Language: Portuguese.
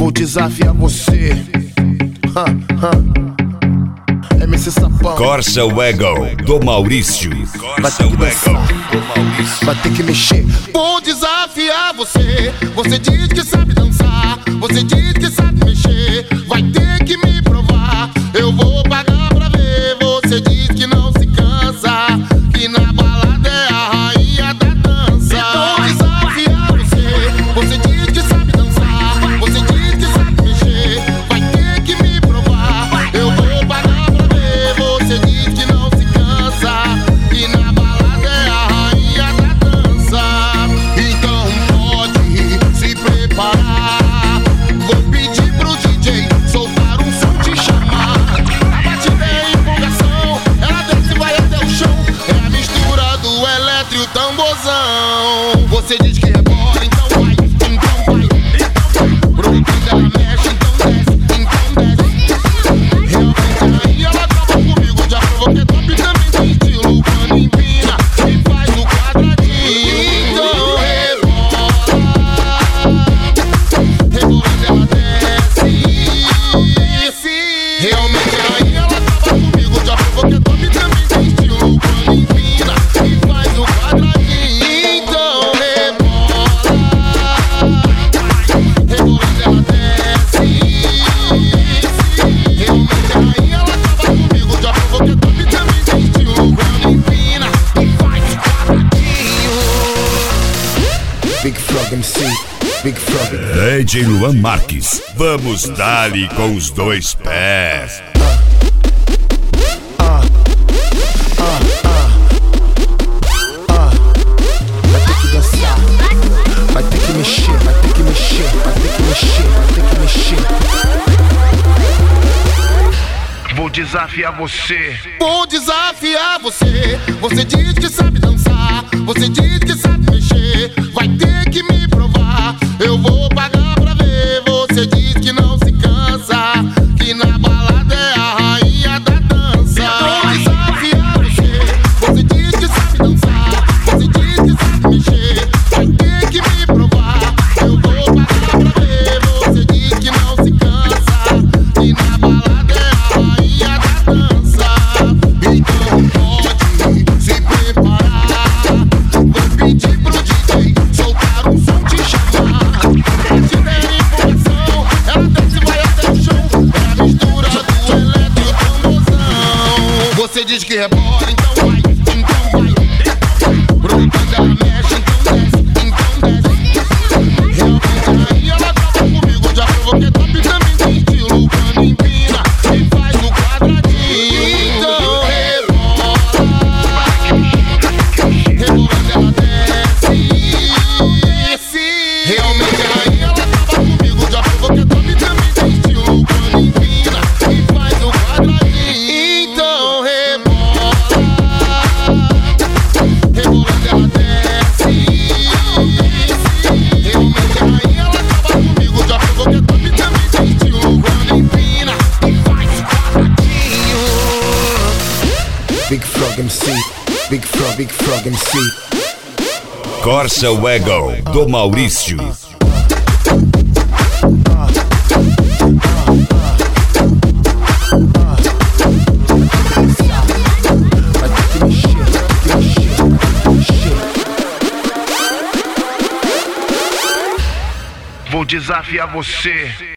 Vou desafiar você. MC Sapão. Corsa Wagon do Maurício. Vai ter que dançar, vai ter que mexer. Vou desafiar você. Você diz que sabe dançar, você diz que sabe mexer. Vai ter que me provar, eu vou pagar pra ver. Você diz que não se cansa, que na balada é a rainha da dança. Vou desafiar você. Você diz que sabe dançar, você diz que sabe mexer. Vai ter que me provar, eu vou pagar pra ver. Você diz que não se cansa, que na balada é a rainha da dança. Então pode se preparar. Vou pedir pro DJ soltar um som, te chamar. A batida é empolgação, ela desce e vai até o chão. É a mistura do eletro e o tamborzão. Você diz que rebola, então vai, então vai, então vai. Pro beat ela mexe, então desce, então desce. Realmente aí ela acaba comigo, já provoquei top também tem estilo. Quando empina e faz o quadradinho. Então rebola, rebolando ela desce. Realmente aí ela acaba comigo, já provoquei top também tem estilo. Quando empina e faz o quadradinho. Então rebola, rebolando ela desce. Realmente aí ela acaba comigo, já provoquei top também tem estilo. Quando empina e faz o quadradinho. Big Frog MC, Big Frog. DJ Luan Marques. Vamos dar-lhe com os dois pés. Vai ter que dançar, vai ter que mexer, vai ter que mexer, vai ter que mexer, vai ter que mexer. Vou desafiar você. Vou desafiar você. Você diz que sabe dançar, você diz que sabe mexer. Vai ter que me provar, eu vou pagar pra ver. Você diz que não se cansa, que na balada é a rainha da dança. Vou desafiar você. Você diz que sabe dançar, você diz que sabe mexer. Vai ter que me provar, eu vou pagar pra ver. Você diz que não se cansa, que na balada é a rainha da dança. Então pode se preparar. Vou pedir pro DJ soltar um som, te chamar. Se der empolgação, ela desce e vai até o chão. É a mistura do eletro e o tamborzão. Você diz que rebola, então vai, então vai. Pro beat ela mexe, então desce, então desce. Realmente aí ela acaba comigo, já provoquei top também tem estilo. Quando empina e faz o quadradinho. Então rebola, rebolando ela desce. Realmente aí ela acaba comigo, já provoquei top também tem estilo. Quando empina e faz o quadradinho. Então rebola, rebolando ela desce. Realmente aí ela acaba comigo, já provoquei top também tem estilo. Quando empina e faz o quadradinho. Big Frog MC, Big Frog MC. Corsa Wagon do Maurício. Vai ter que mexer, vai ter que mexer, vai ter que mexer. Vou desafiar você.